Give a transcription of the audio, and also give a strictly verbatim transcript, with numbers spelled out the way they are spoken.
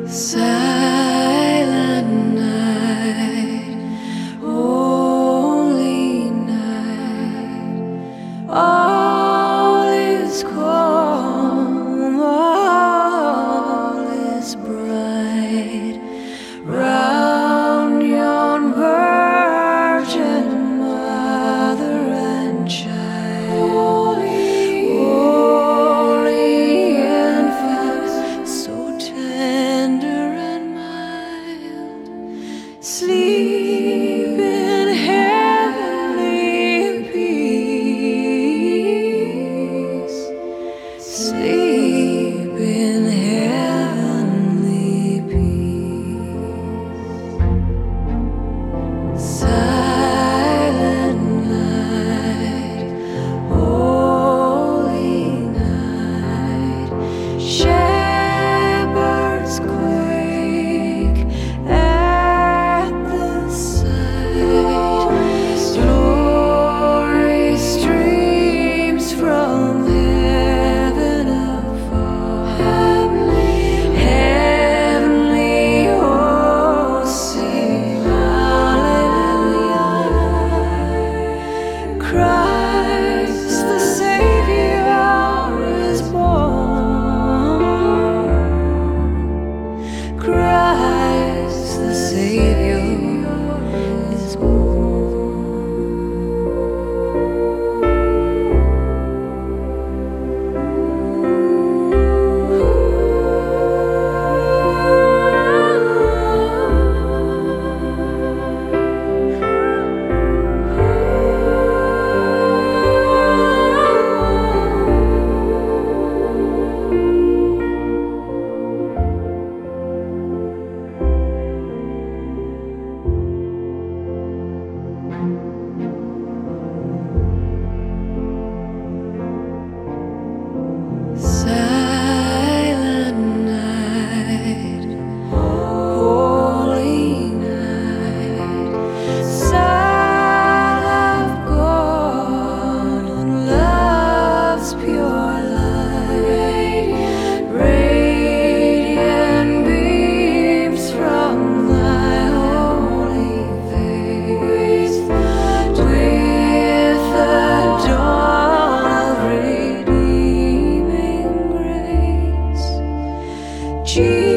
Silent night, holy night, all is calm, all is bright, round yon virgin mother and child, holy infant, so tender and mild, sleep in heavenly peace, sleep in heavenly peace. Silent night, holy night, shepherds quake at the sight, glory streams from heaven afar, heavenly hosts sing hallelujah. Christ the Savior is born, Christ the Savior is born. Silent night, holy night, Son of God, love's pure light, radiant beams from thy holy face, with the dawn of redeeming grace. Jesus